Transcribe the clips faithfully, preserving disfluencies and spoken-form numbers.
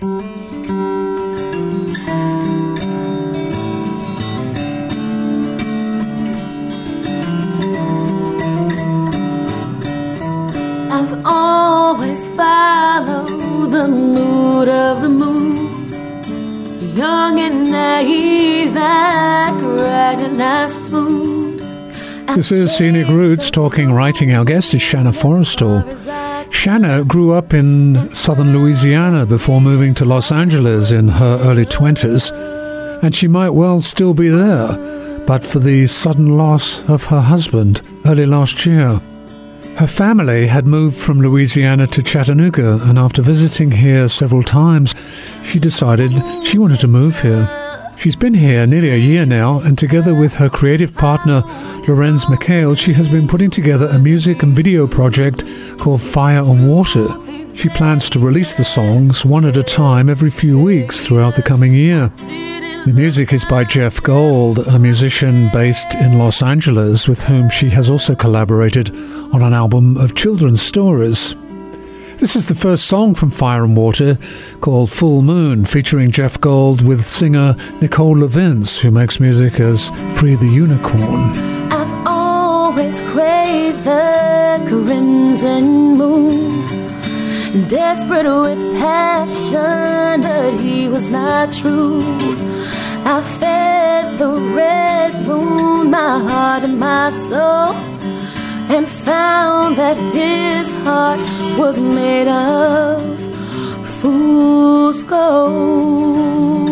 I've always followed the mood of the moon, young and naive, accurate and as smooth. This is Scenic Roots Talking Writing. Our guest is Shanna Forrestal. Shanna grew up in southern Louisiana before moving to Los Angeles in her early twenties, and she might well still be there, but for the sudden loss of her husband early last year. Her family had moved from Louisiana to Chattanooga, and after visiting here several times, she decided she wanted to move here. She's been here nearly a year now, and together with her creative partner, Lorenz McHale, she has been putting together a music and video project called Fire and Water. She plans to release the songs one at a time every few weeks throughout the coming year. The music is by Jeff Gold, a musician based in Los Angeles, with whom she has also collaborated on an album of children's stories. This is the first song from Fire and Water, called Full Moon, featuring Jeff Gold with singer Nicole LaVince, who makes music as Free the Unicorn. I've always craved the crimson moon, desperate with passion, but he was not true. I fed the red moon, my heart and my soul, and found that his heart was made of fool's gold.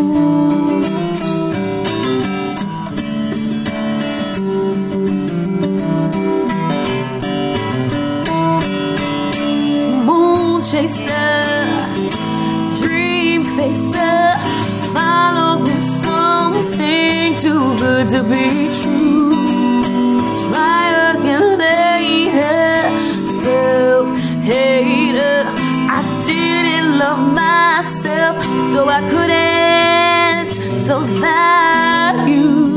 Moon chaser, dream facer, following something too good to be true. Try again later, self-hater. I didn't love myself, so I couldn't survive you.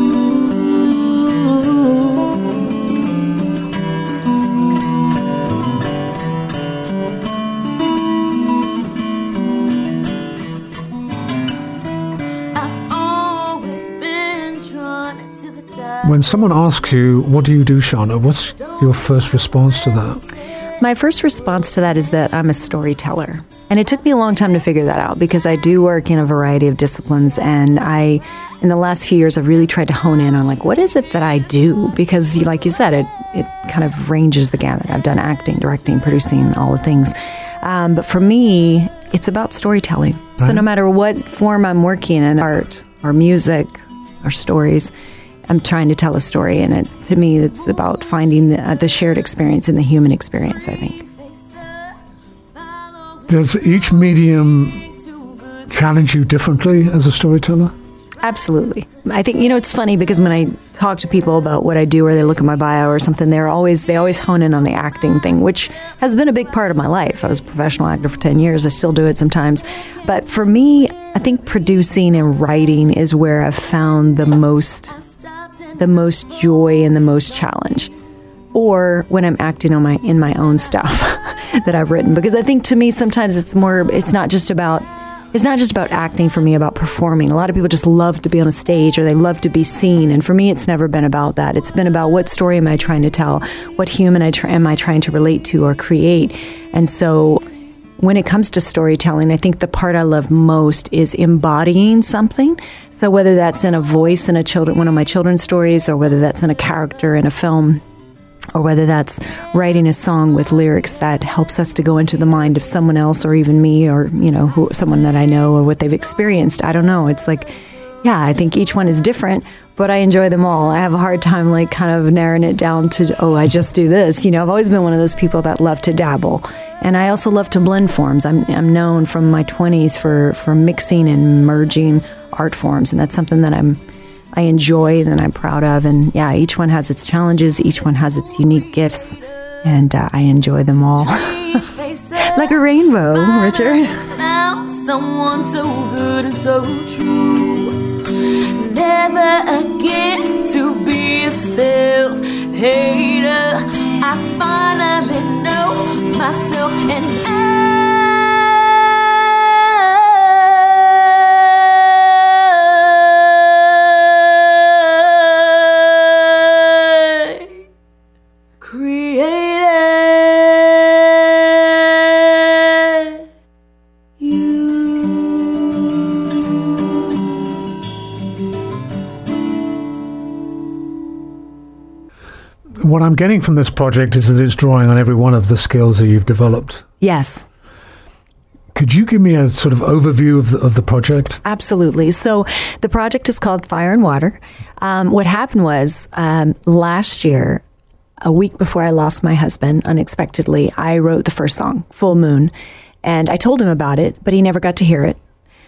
When someone asks you, what do you do, Shanna, what's your first response to that? My first response to that is that I'm a storyteller. And it took me a long time to figure that out because I do work in a variety of disciplines. And I, in the last few years, I've really tried to hone in on, like, what is it that I do? Because, like you said, it, it kind of ranges the gamut. I've done acting, directing, producing, all the things. Um, but for me, it's about storytelling. Right. So no matter what form I'm working in, art or music or stories, I'm trying to tell a story, and it, to me, it's about finding the, uh, the shared experience in the human experience, I think. Does each medium challenge you differently as a storyteller? Absolutely. I think, you know, it's funny because when I talk to people about what I do, or they look at my bio or something, they're always, they always hone in on the acting thing, which has been a big part of my life. I was a professional actor for ten years. I still do it sometimes. But for me, I think producing and writing is where I've found the most the most joy and the most challenge, or when I'm acting on my in my own stuff that I've written, because I think to me sometimes it's more it's not just about it's not just about acting for me, about performing. A lot of people just love to be on a stage, or they love to be seen, and for me it's never been about that. It's been about, what story am I trying to tell, what human I try, am I trying to relate to or create. And so when it comes to storytelling, I think the part I love most is embodying something. So whether that's in a voice in a children, one of my children's stories, or whether that's in a character in a film, or whether that's writing a song with lyrics that helps us to go into the mind of someone else, or even me, or, you know, who, someone that I know, or what they've experienced. I don't know. It's like, yeah, I think each one is different, but I enjoy them all. I have a hard time, like, kind of narrowing it down to, oh, I just do this. You know, I've always been one of those people that love to dabble. And I also love to blend forms. I'm I'm known from my twenties for, for mixing and merging art forms, and that's something that I'm I enjoy and I'm proud of. And yeah, each one has its challenges, each one has its unique gifts, and uh, I enjoy them all. Like a rainbow, Richard. Found someone so good and so true. Never again to be a self-hater. I finally know myself, and I what I'm getting from this project is that it's drawing on every one of the skills that you've developed. Yes. Could you give me a sort of overview of the, of the project? Absolutely. So the project is called Fire and Water. Um, what happened was um, last year, a week before I lost my husband unexpectedly, I wrote the first song, Full Moon. And I told him about it, but he never got to hear it.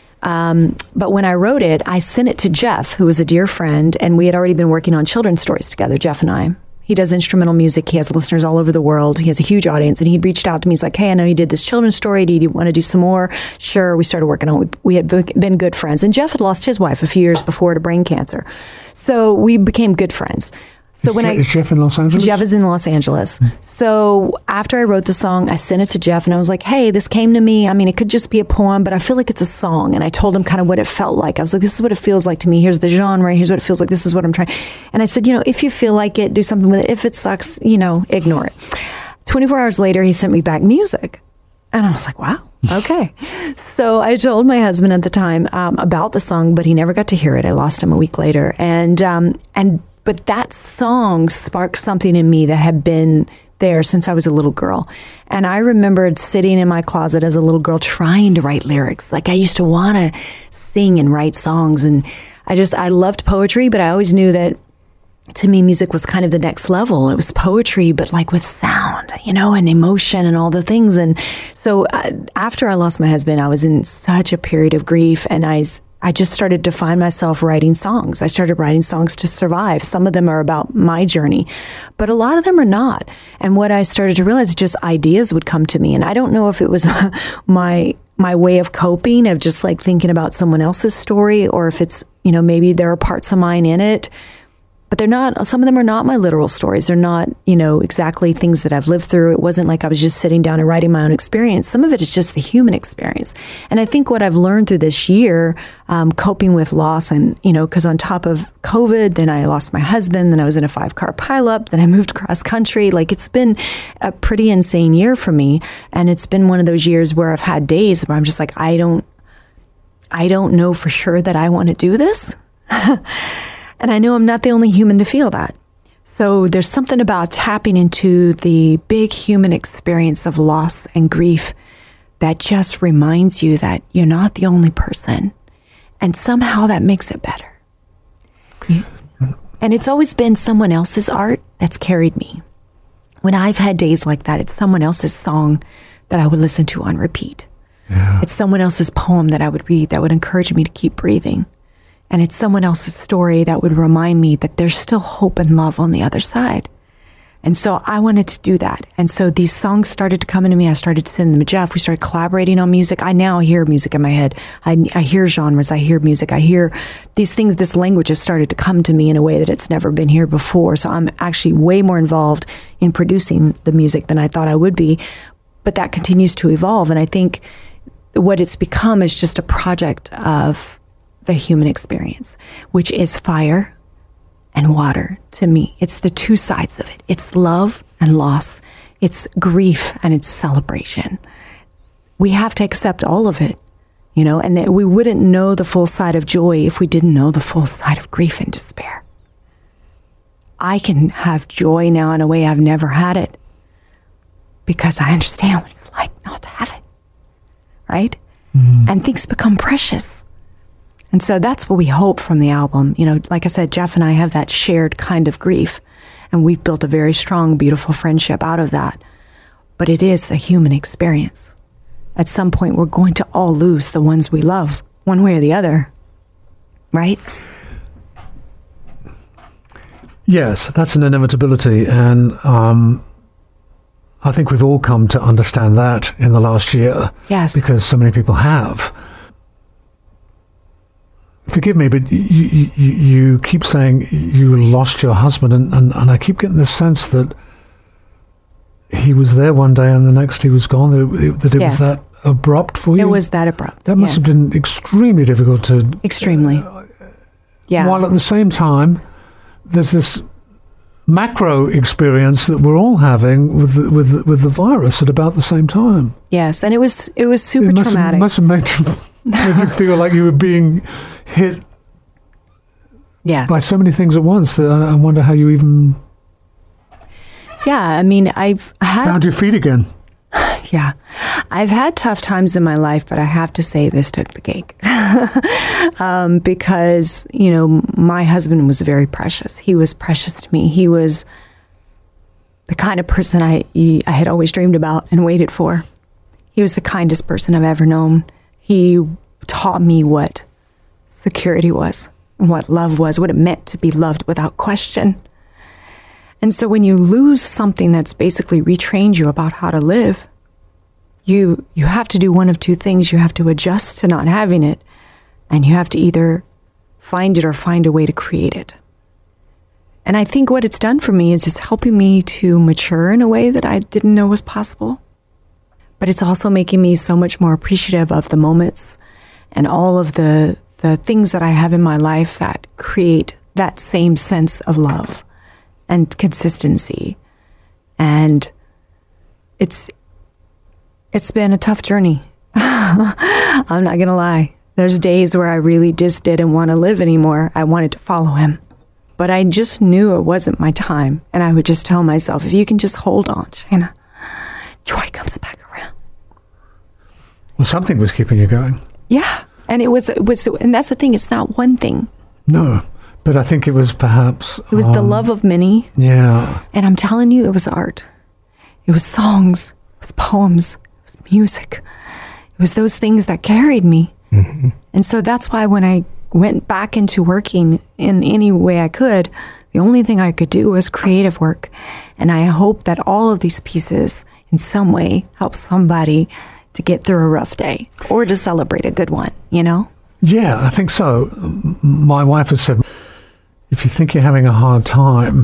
Um, but when I wrote it, I sent it to Jeff, who was a dear friend, and we had already been working on children's stories together, Jeff and I. He does instrumental music. He has listeners all over the world. He has a huge audience. And he'd reached out to me. He's like, hey, I know you did this children's story. Do you want to do some more? Sure. We started working on it. We had been good friends. And Jeff had lost his wife a few years before to brain cancer. So we became good friends. So is, when Je- I, is Jeff in Los Angeles? Jeff is in Los Angeles. Mm. So after I wrote the song, I sent it to Jeff and I was like, hey, this came to me. I mean, it could just be a poem, but I feel like it's a song. And I told him kind of what it felt like. I was like, this is what it feels like to me. Here's the genre. Here's what it feels like. This is what I'm trying. And I said, you know, if you feel like it, do something with it. If it sucks, you know, ignore it. twenty-four hours later, he sent me back music. And I was like, wow, okay. So I told my husband at the time um, about the song, but he never got to hear it. I lost him a week later. And, um, and, But that song sparked something in me that had been there since I was a little girl. And I remembered sitting in my closet as a little girl trying to write lyrics. Like I used to want to sing and write songs. And I just, I loved poetry, but I always knew that to me, music was kind of the next level. It was poetry, but like with sound, you know, and emotion and all the things. And so uh, after I lost my husband, I was in such a period of grief, and I I just started to find myself writing songs. I started writing songs to survive. Some of them are about my journey, but a lot of them are not. And what I started to realize is just ideas would come to me. And I don't know if it was my my way of coping, of just like thinking about someone else's story, or if it's, you know, maybe there are parts of mine in it. But they're not, some of them are not my literal stories. They're not, you know, exactly things that I've lived through. It wasn't like I was just sitting down and writing my own experience. Some of it is just the human experience. And I think what I've learned through this year, um, coping with loss, and, you know, because on top of COVID, then I lost my husband, then I was in a five-car pileup, then I moved across country. Like, it's been a pretty insane year for me. And it's been one of those years where I've had days where I'm just like, I don't, I don't know for sure that I want to do this. And I know I'm not the only human to feel that. So there's something about tapping into the big human experience of loss and grief that just reminds you that you're not the only person. And somehow that makes it better. Yeah. And it's always been someone else's art that's carried me. When I've had days like that, it's someone else's song that I would listen to on repeat. Yeah. It's someone else's poem that I would read that would encourage me to keep breathing. And it's someone else's story that would remind me that there's still hope and love on the other side. And so I wanted to do that. And so these songs started to come into me. I started to send them to Jeff. We started collaborating on music. I now hear music in my head. I, I hear genres. I hear music. I hear these things. This language has started to come to me in a way that it's never been here before. So I'm actually way more involved in producing the music than I thought I would be. But that continues to evolve. And I think what it's become is just a project of the human experience, which is fire and water to me. It's the two sides of it. It's love and loss. It's grief and it's celebration. We have to accept all of it, you know, and that we wouldn't know the full side of joy if we didn't know the full side of grief and despair. I can have joy now in a way I've never had it because I understand what it's like not to have it, right? Mm-hmm. And things become precious. And so that's what we hope from the album. You know, like I said, Jeff and I have that shared kind of grief, and we've built a very strong, beautiful friendship out of that. But it is the human experience. At some point, we're going to all lose the ones we love, one way or the other, right? Yes, that's an inevitability. And um, I think we've all come to understand that in the last year. Yes. Because so many people have. Forgive me, but you, you, you keep saying you lost your husband, and, and, and I keep getting this sense that he was there one day and the next he was gone, that it, that it yes. was that abrupt for you? It was that abrupt. That must yes. have been extremely difficult to... Extremely. Uh, yeah. While at the same time, there's this macro experience that we're all having with the, with the, with the virus at about the same time. Yes, and it was it was super it must traumatic. Have, must have made you, made you feel like you were being hit yes. by so many things at once that I, I wonder how you even yeah, I mean, I've had... Found your feet again. Yeah. I've had tough times in my life, but I have to say this took the cake. um, because, you know, my husband was very precious. He was precious to me. He was the kind of person I, he, I had always dreamed about and waited for. He was the kindest person I've ever known. He taught me what security was, what love was, what it meant to be loved without question. And so when you lose something that's basically retrained you about how to live, you you have to do one of two things. You have to adjust to not having it, and you have to either find it or find a way to create it. And I think what it's done for me is it's helping me to mature in a way that I didn't know was possible. But it's also making me so much more appreciative of the moments and all of the the things that I have in my life that create that same sense of love and consistency. And it's it's been a tough journey. I'm not gonna lie. There's days where I really just didn't want to live anymore. I wanted to follow him. But I just knew it wasn't my time. And I would just tell myself, if you can just hold on, Shanna, joy comes back around. Well, something was keeping you going. Yeah. And it was, it was, and that's the thing, it's not one thing. No. But I think it was perhaps... It was um, the love of many. Yeah. And I'm telling you, it was art. It was songs. It was poems. It was music. It was those things that carried me. Mm-hmm. And so that's why when I went back into working in any way I could, the only thing I could do was creative work. And I hope that all of these pieces in some way help somebody to get through a rough day or to celebrate a good one, you know? Yeah, I think so. My wife has said, if you think you're having a hard time,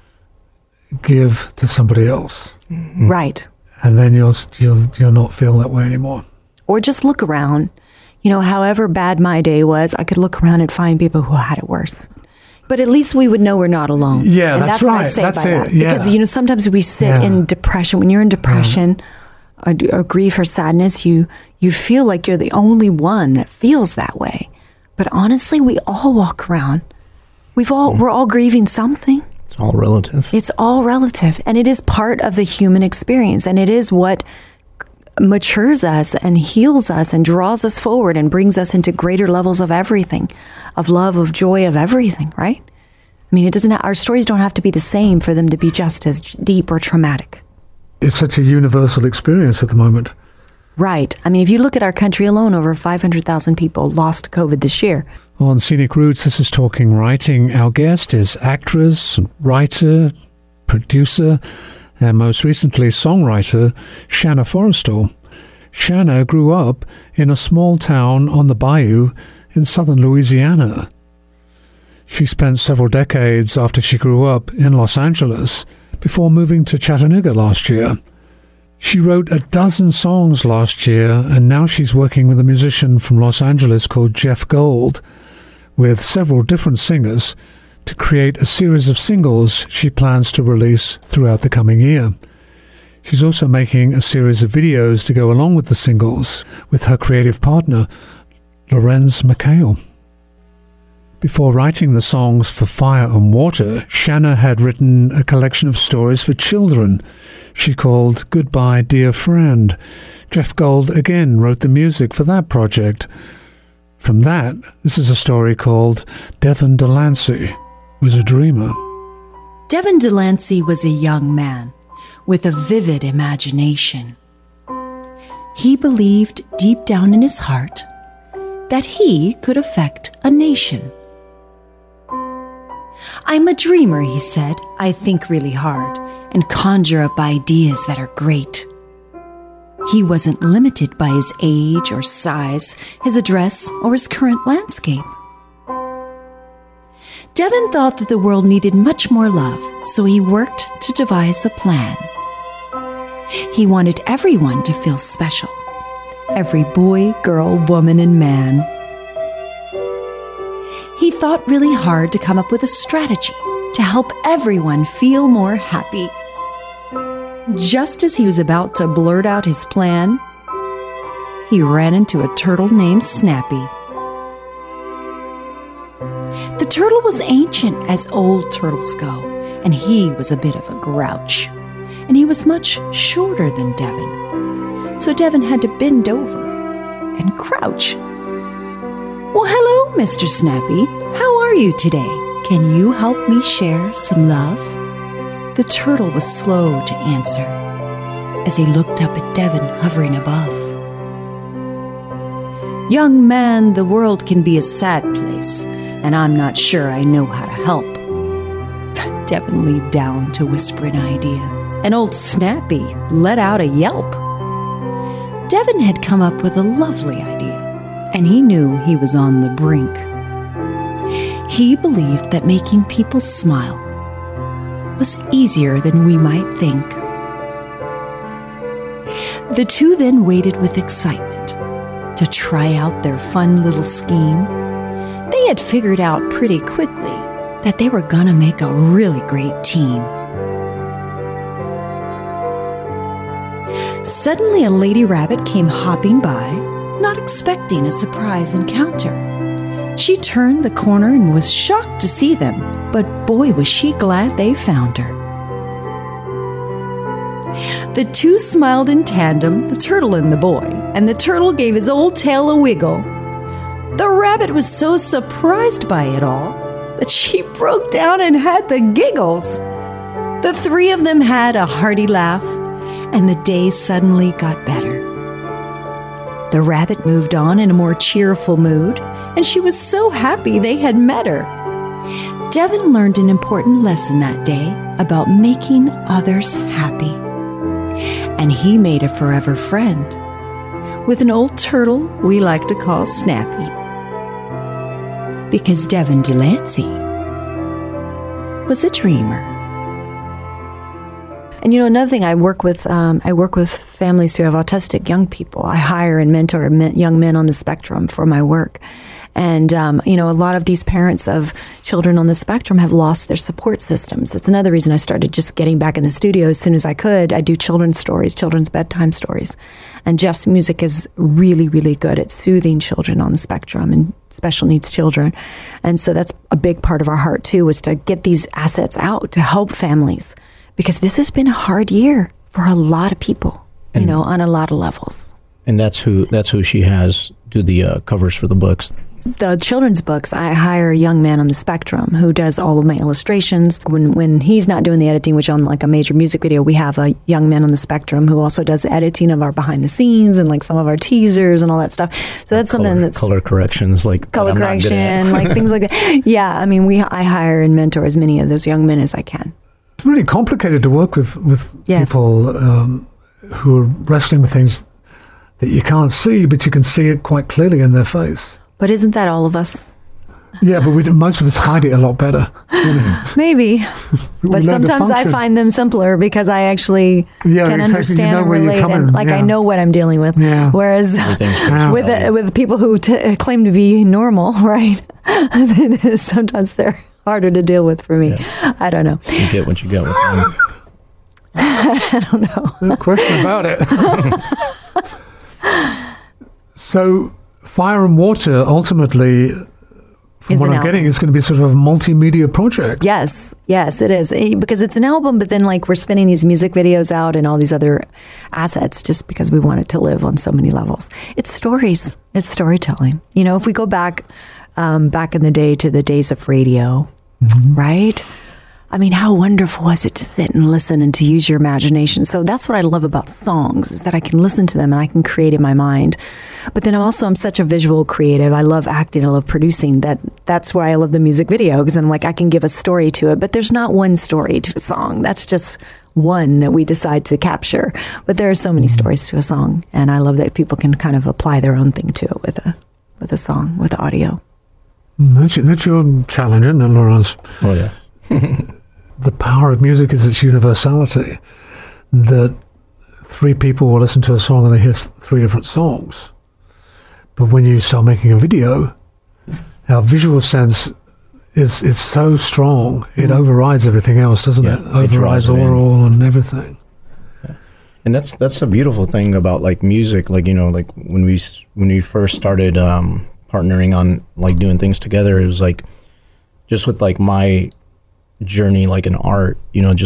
give to somebody else. Mm-hmm. Right. And then you'll, you'll, you'll not feel that way anymore. Or just look around. You know, however bad my day was, I could look around and find people who had it worse. But at least we would know we're not alone. Yeah, and that's, that's right. What I say that's by it. that. Yeah. Because, you know, sometimes we sit yeah. in depression. When you're in depression yeah. or, or grief or sadness, you, you feel like you're the only one that feels that way. But honestly, we all walk around. We've all, mm. We're all grieving something. It's all relative. It's all relative. And it is part of the human experience. And it is what matures us and heals us and draws us forward and brings us into greater levels of everything, of love, of joy, of everything, right? I mean, it doesn't, our stories don't have to be the same for them to be just as deep or traumatic. It's such a universal experience at the moment. Right. I mean, if you look at our country alone, over five hundred thousand people lost COVID this year. On Scenic Roots, this is Talking Writing. Our guest is actress, writer, producer, and most recently songwriter Shanna Forrestal. Shanna grew up in a small town on the bayou in southern Louisiana. She spent several decades after she grew up in Los Angeles before moving to Chattanooga last year. She wrote a dozen songs last year, and now she's working with a musician from Los Angeles called Jeff Gold, with several different singers, to create a series of singles she plans to release throughout the coming year. She's also making a series of videos to go along with the singles with her creative partner, Lorenz McHale. Before writing the songs for Fire and Water, Shanna had written a collection of stories for children she called Goodbye Dear Friend. Jeff Gold again wrote the music for that project. From that, this is a story called Devin Delancey Was a Dreamer. Devin Delancey was a young man with a vivid imagination. He believed deep down in his heart that he could affect a nation. I'm a dreamer, he said. I think really hard and conjure up ideas that are great. He wasn't limited by his age or size, his address, or his current landscape. Devin thought that the world needed much more love, so he worked to devise a plan. He wanted everyone to feel special. Every boy, girl, woman, and man. He thought really hard to come up with a strategy to help everyone feel more happy. Just as he was about to blurt out his plan, he ran into a turtle named Snappy. The turtle was ancient as old turtles go, and he was a bit of a grouch. and he was much shorter than Devin. So Devin had to bend over and crouch. Well, hello, Mister Snappy. How are you today? Can you help me share some love? The turtle was slow to answer as he looked up at Devin hovering above. Young man, the world can be a sad place, and I'm not sure I know how to help. Devin leaned down to whisper an idea, and old Snappy let out a yelp. Devin had come up with a lovely idea, and he knew he was on the brink. He believed that making people smile was easier than we might think. The two then waited with excitement to try out their fun little scheme. They had figured out pretty quickly that they were gonna make a really great team. Suddenly, a lady rabbit came hopping by, not expecting a surprise encounter. She turned the corner and was shocked to see them, but boy was she glad they found her. The two smiled in tandem, the turtle and the boy, and the turtle gave his old tail a wiggle. The rabbit was so surprised by it all that she broke down and had the giggles. The three of them had a hearty laugh, and the day suddenly got better. The rabbit moved on in a more cheerful mood, and she was so happy they had met her. Devin learned an important lesson that day about making others happy. And he made a forever friend with an old turtle we like to call Snappy. Because Devin Delancey was a dreamer. And you know, another thing, I work with um, I work with families who have autistic young people. I hire and mentor men, young men on the spectrum for my work. And, um, you know, a lot of these parents of children on the spectrum have lost their support systems. That's another reason I started just getting back in the studio as soon as I could. I do children's stories, children's bedtime stories. And Jeff's music is really, really good at soothing children on the spectrum and special needs children. And so that's a big part of our heart, too, is to get these assets out to help families. Because this has been a hard year for a lot of people, and, you know, on a lot of levels. And that's who that's who she has do the uh, covers for the books. The children's books, I hire a young man on the spectrum who does all of my illustrations. When when he's not doing the editing, which on like a major music video, we have a young man on the spectrum who also does the editing of our behind the scenes and like some of our teasers and all that stuff. So that's color, something that's color corrections, like color correction, like things like that. Yeah, I mean, we I hire and mentor as many of those young men as I can. It's really complicated to work with with yes. people um, who are wrestling with things that you can't see, but you can see it quite clearly in their face. But isn't that all of us? Yeah, but we, most of us hide it a lot better. You know? Maybe. But sometimes I find them simpler because I actually yeah, can exactly. understand you know and where relate. you're coming. And, like, yeah. I know what I'm dealing with. Yeah. Whereas Yeah. with uh, with people who t- claim to be normal, right? Sometimes they're harder to deal with for me. Yeah. I don't know. You get what you get with them. I don't know. No question about it. So, Fire and Water, ultimately, from Is what an I'm album. getting, it's going to be sort of a multimedia project. Yes, yes, it is. Eh, Because it's an album, but then like we're spinning these music videos out and all these other assets just because we want it to live on so many levels. It's stories. It's storytelling. You know, if we go back, um, back in the day to the days of radio, mm-hmm. right? I mean, how wonderful was it to sit and listen and to use your imagination? So that's what I love about songs, is that I can listen to them and I can create in my mind. But then also, I'm such a visual creative. I love acting. I love producing. That That's why I love the music video, because I'm like, I can give a story to it. But there's not one story to a song. That's just one that we decide to capture. But there are so many stories to a song. And I love that people can kind of apply their own thing to it with a with a song, with audio. That's, that's your challenge, isn't it, Laurence? Oh, yeah. The power of music is its universality, that three people will listen to a song and they hear three different songs. But when you start making a video, our visual sense is is so strong, it overrides everything else, doesn't Yeah, it? it Overrides draws it in. oral and everything. And that's that's a beautiful thing about like music. Like, you know, like when we s- when we first started um, partnering on like doing things together, it was like just with like my journey like in art, you know, just like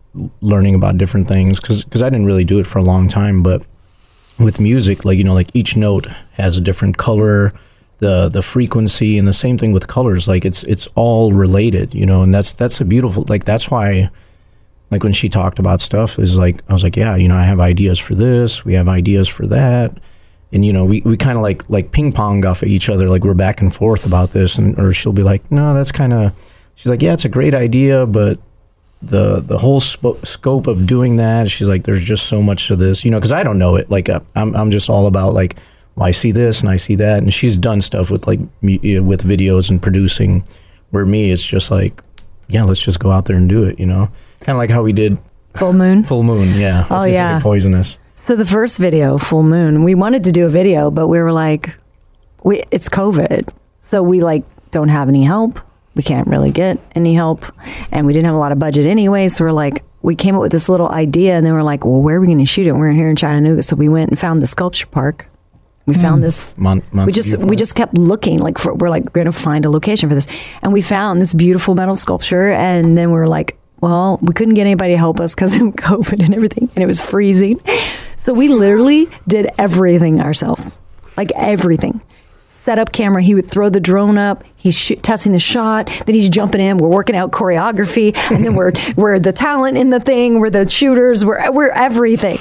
learning about different things because because I didn't really do it for a long time, but with music, like, you know, like each note has a different color, the the frequency, and the same thing with colors. Like it's it's all related, you know, and that's that's a beautiful, like that's why, like when she talked about stuff, is like I was like, yeah, you know, I have ideas for this, we have ideas for that, and you know, we, we kind of like like ping pong off of each other, like we're back and forth about this, and or she'll be like, no, that's kind of, she's like, yeah, it's a great idea, but the the whole sp- scope of doing that, she's like, there's just so much to this, you know, because I don't know it. Like uh, I'm I'm just all about like, well, I see this and I see that, and she's done stuff with like mu- with videos and producing, where me it's just like, yeah, let's just go out there and do it, you know, kind of like how we did Full Moon. Full Moon, yeah. Oh Listen to yeah, Get Poisonous. So the first video, Full Moon, we wanted to do a video, but we were like, we it's COVID, so we like don't have any help. We can't really get any help, and we didn't have a lot of budget anyway. So we're like, we came up with this little idea, and then we're like, well, where are we going to shoot it? We're in here in Chattanooga, so we went and found the sculpture park. We mm. found this. Mon- Mon- we just we just kept looking, like for, we're like going to find a location for this, and we found this beautiful metal sculpture, and then we were like, well, we couldn't get anybody to help us because of COVID and everything, and it was freezing. So we literally did everything ourselves, like everything. Set up camera, he would throw the drone up, he's sh- testing the shot, then he's jumping in, we're working out choreography, and then we're we're the talent in the thing, we're the shooters, we're we're everything.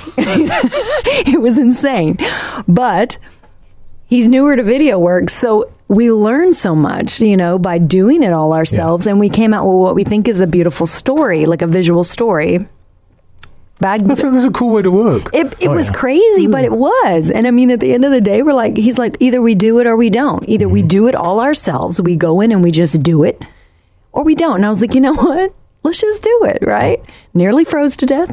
It was insane. But he's newer to video work, so we learned so much, you know, by doing it all ourselves, yeah. And we came out with what we think is a beautiful story, like a visual story. Bag- that's, a, that's a cool way to work. It, it oh, was yeah. crazy, but it was. And I mean, at the end of the day, we're like, he's like, either we do it or we don't. Either mm-hmm. we do it all ourselves, we go in and we just do it, or we don't. And I was like, you know what? Let's just do it, right? Nearly froze to death.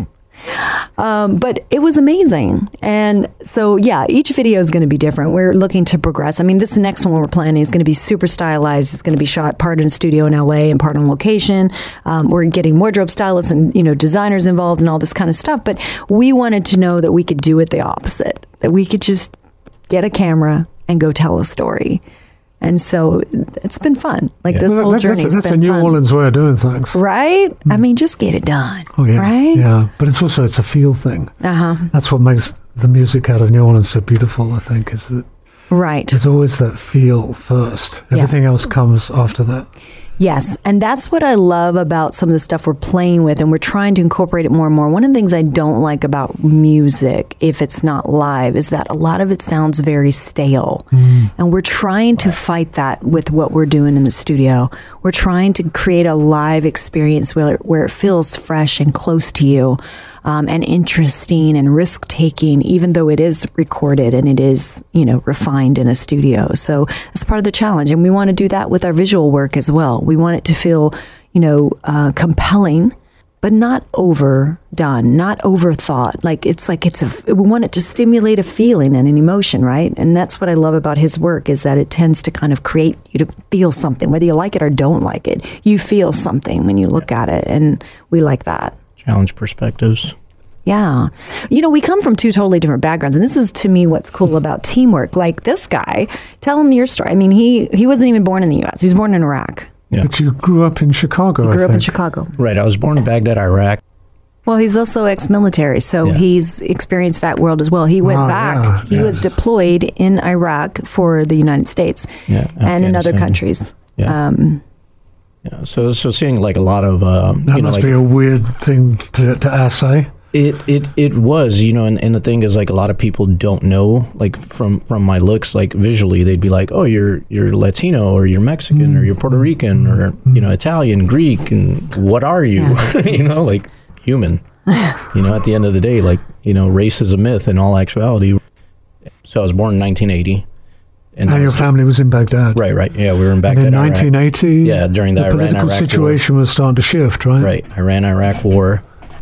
Um, but it was amazing. And so, yeah, each video is going to be different. We're looking to progress. I mean, this next one we're planning is going to be super stylized. It's going to be shot part in a studio in L A and part on location. Um, we're getting wardrobe stylists and, you know, designers involved and all this kind of stuff. But we wanted to know that we could do it the opposite, that we could just get a camera and go tell a story. And so it's been fun. Like yeah. this well, whole that's, journey has That's been a New fun. Orleans way of doing things. Right? Mm. I mean, just get it done. Oh, yeah. Right? Yeah. But it's also, it's a feel thing. Uh-huh. That's what makes the music out of New Orleans so beautiful, I think, is that right. there's always that feel first. Everything yes. else comes after that. Yes, and that's what I love about some of the stuff we're playing with, and we're trying to incorporate it more and more. One of the things I don't like about music, if it's not live, is that a lot of it sounds very stale. Mm. And we're trying to fight that with what we're doing in the studio. We're trying to create a live experience where, where it feels fresh and close to you. Um, and interesting and risk-taking, even though it is recorded and it is, you know, refined in a studio. So that's part of the challenge. And we want to do that with our visual work as well. We want it to feel, you know, uh, compelling, but not overdone, not overthought. Like, it's like it's a, we want it to stimulate a feeling and an emotion, right? And that's what I love about his work, is that it tends to kind of create you to feel something. Whether you like it or don't like it, you feel something when you look at it. And we like that. Challenge perspectives. Yeah. You know, we come from two totally different backgrounds. And this is, to me, what's cool about teamwork. Like this guy, tell him your story. I mean, he, he wasn't even born in the U S He was born in Iraq. Yeah. But you grew up in Chicago, He I grew up think. in Chicago. Right. I was born in Baghdad, Iraq. Well, he's also ex-military, so yeah. he's experienced that world as well. He went oh, back. Yeah, he yeah. was deployed in Iraq for the United States yeah, and in other countries. Yeah. Um, yeah. So, so seeing like a lot of um, that you know, must like, be a weird thing to, to assay. It it it was, you know, and, and the thing is, like, a lot of people don't know, like, from, from my looks, like, visually, they'd be like, oh, you're you're Latino, or you're Mexican, mm. or you're Puerto Rican, or, mm. you know, Italian, Greek, and what are you? Yeah. You know, like, human. You know, at the end of the day, like, you know, race is a myth in all actuality. So I was born in nineteen eighty. And, and your was, family was in Baghdad. Right, right. Yeah, we were in Baghdad, and in nineteen eighty, Iraq. Yeah, during the, the Iran, political Iraq situation war. was starting to shift, right? Right, Iran-Iraq war.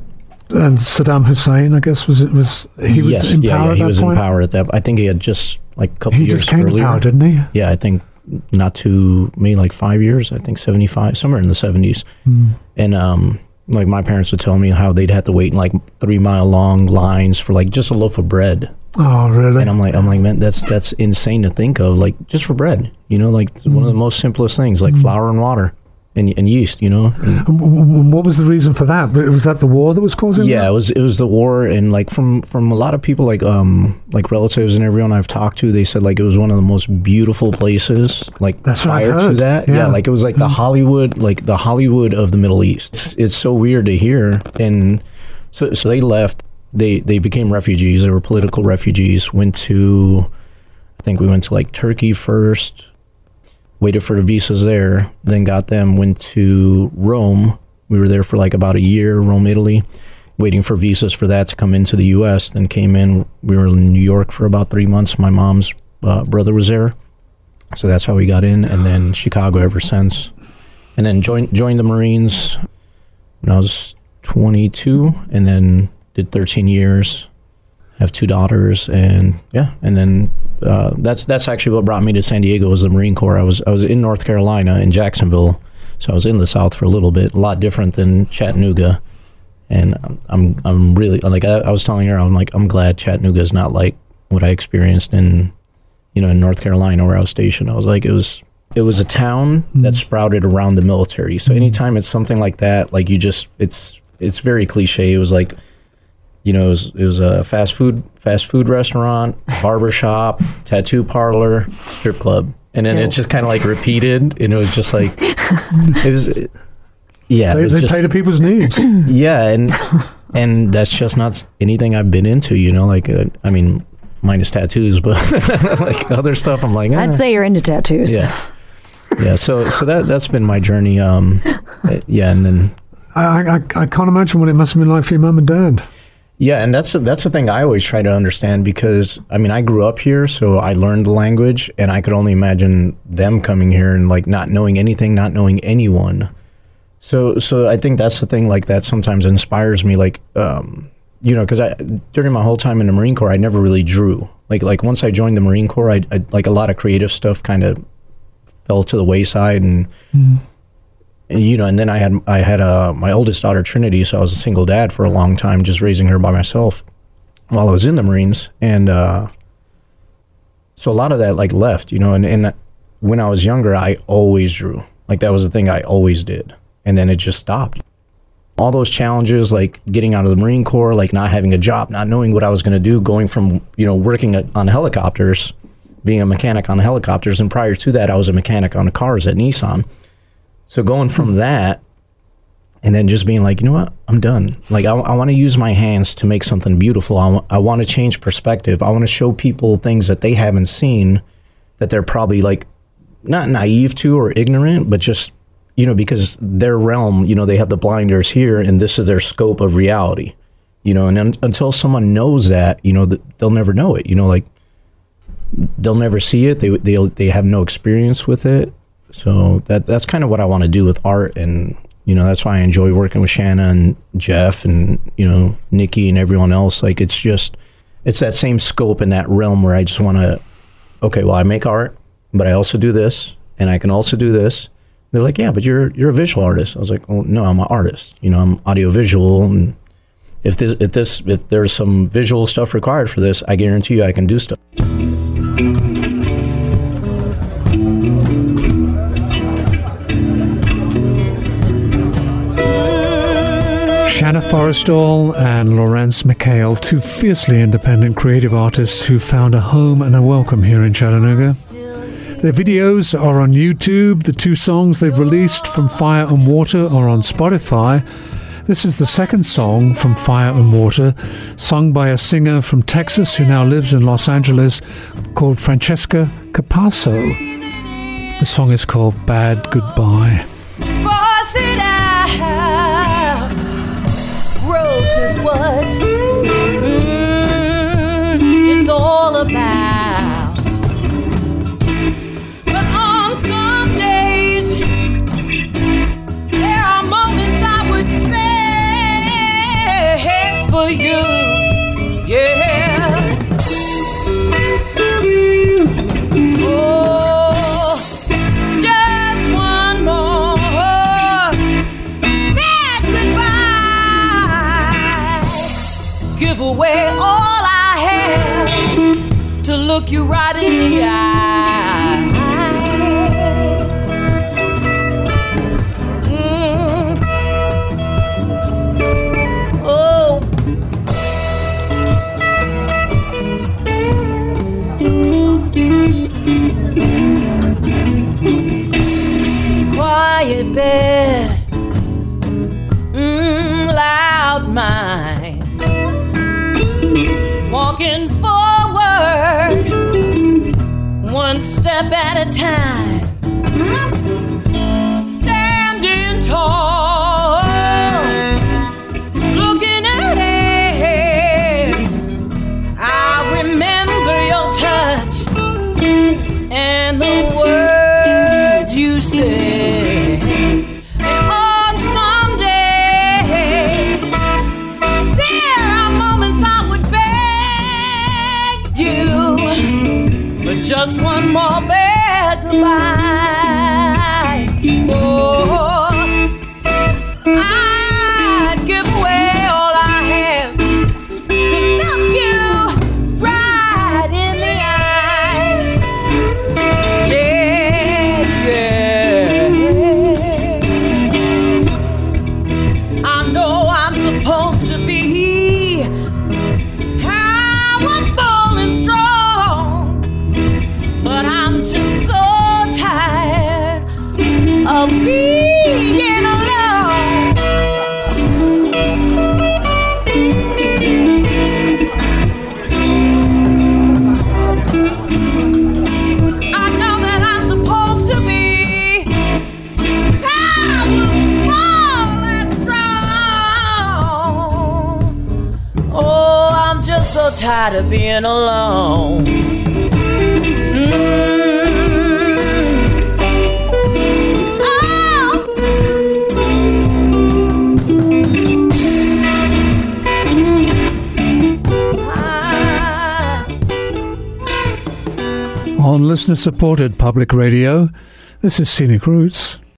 And Saddam Hussein, I guess, was it was he was yes, in yeah, power yeah, at he that was point? in power at that. I think he had just like a couple he years just came earlier. to power, didn't he? Yeah, I think not too maybe like five years. I think seventy-five, somewhere in the seventies. Mm. And um, like my parents would tell me how they'd have to wait in like three mile long lines for like just a loaf of bread. Oh, really? And I'm like, I'm like, man, that's that's insane to think of. Like just for bread, you know, like mm. one of the most simplest things, like mm. flour and water. and, and yeast, you know. And what was the reason for that? Was that the war that was causing yeah, that? it was it was the war, and like from, from a lot of people, like um like relatives and everyone I've talked to, they said like it was one of the most beautiful places, like That's what I've prior to heard. that. Yeah. Yeah, like it was like the Hollywood, like the Hollywood of the Middle East. It's, it's so weird to hear, and so so they left. They they became refugees. They were political refugees. Went to, I think we went to like Turkey first. Waited for the visas there, then got them, went to Rome. We were there for like about a year, Rome, Italy, waiting for visas for that to come into the U S. Then came in, we were in New York for about three months. My mom's uh, brother was there. So that's how we got in, and then Chicago ever since. And then joined, joined the Marines when I was twenty-two, and then did thirteen years. Have two daughters, and yeah, and then uh, that's that's actually what brought me to San Diego, was the Marine Corps. I was I was in North Carolina, in Jacksonville, so I was in the South for a little bit, a lot different than Chattanooga, and I'm I'm really like I, I was telling her, I'm like I'm glad Chattanooga is not like what I experienced in you know in North Carolina where I was stationed. I was like it was it was a town mm-hmm. that sprouted around the military. So anytime it's something like that, like you just it's it's very cliche. It was like. You know, it was, it was a fast food fast food restaurant, barber shop, tattoo parlor, strip club. And then yeah. it just kind of like repeated, and it was just like, it was, yeah. They, it was they just, pay the people's needs. Yeah, and and that's just not anything I've been into, you know, like, uh, I mean, minus tattoos, but like other stuff, I'm like, eh. I'd say you're into tattoos. Yeah. Yeah, so so that, that's been my journey. Um, yeah, and then. I, I, I can't imagine what it must have been like for your mum and dad. Yeah, and that's that's the thing I always try to understand, because I mean I grew up here, so I learned the language, and I could only imagine them coming here and like not knowing anything, not knowing anyone. So so I think that's the thing, like that sometimes inspires me, like um, you know, because I during my whole time in the Marine Corps, I never really drew. Like like once I joined the Marine Corps, I, I like a lot of creative stuff kind of fell to the wayside, and. Mm. You know, and then I had I had uh, my oldest daughter, Trinity, so I was a single dad for a long time, just raising her by myself while I was in the Marines. And uh, so a lot of that, like, left, you know, and, and when I was younger, I always drew. Like, that was the thing I always did. And then it just stopped. All those challenges, like getting out of the Marine Corps, like not having a job, not knowing what I was going to do, going from, you know, working at, on helicopters, being a mechanic on helicopters. And prior to that, I was a mechanic on the cars at Nissan. So going from that, and then just being like, you know what, I'm done. Like, I, I want to use my hands to make something beautiful. I, w- I want to change perspective. I want to show people things that they haven't seen, that they're probably like not naive to or ignorant, but just, you know, because their realm, you know, they have the blinders here, and this is their scope of reality, you know, and un- until someone knows that, you know, th- they'll never know it, you know, like they'll never see it. They they they have no experience with it. So that that's kind of what I want to do with art, and you know that's why I enjoy working with Shanna and Jeff and you know Nikki and everyone else. Like it's just it's that same scope in that realm where I just want to. Okay, well I make art, but I also do this, and I can also do this. They're like, yeah, but you're you're a visual artist. I was like, well, no, I'm an artist. You know, I'm audiovisual, and if this if this if there's some visual stuff required for this, I guarantee you I can do stuff. Shanna Forrestall and Laurence McHale, two fiercely independent creative artists who found a home and a welcome here in Chattanooga. Their videos are on YouTube. The two songs they've released, From Fire and Water, are on Spotify. This is the second song, From Fire and Water, sung by a singer from Texas who now lives in Los Angeles called Francesca Capasso. The song is called Bad Goodbye. Is what mm, it's all about. But on some days, there are moments I would beg for you, yeah. Oh, just one more bad goodbye. Give away all I have to look you right in the eye. step at a time, standing tall, looking ahead. I remember your touch and the words you said. And on some days, there are moments I would beg you for just one more bad goodbye. Oh, I'd give away all I have to look you right in the eye. Yeah, yeah. I know I'm supposed to be powerful and strong, but I'm just so tired of being alone. I know that I'm supposed to be powerful and strong. Oh, I'm just so tired of being alone. Mm. On listener-supported public radio, this is Scenic Roots.